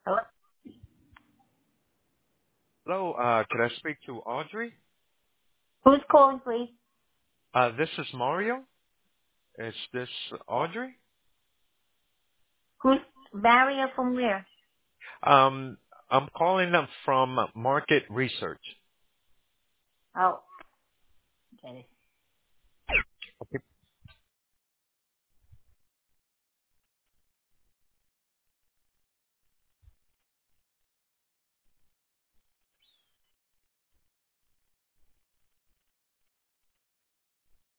Hello? Hello, could I speak to Audrey? Who's calling, please? This is Mario. Is this Audrey? Who's Barrier from where? Um, I'm calling them from Market Research. Oh, okay. Okay.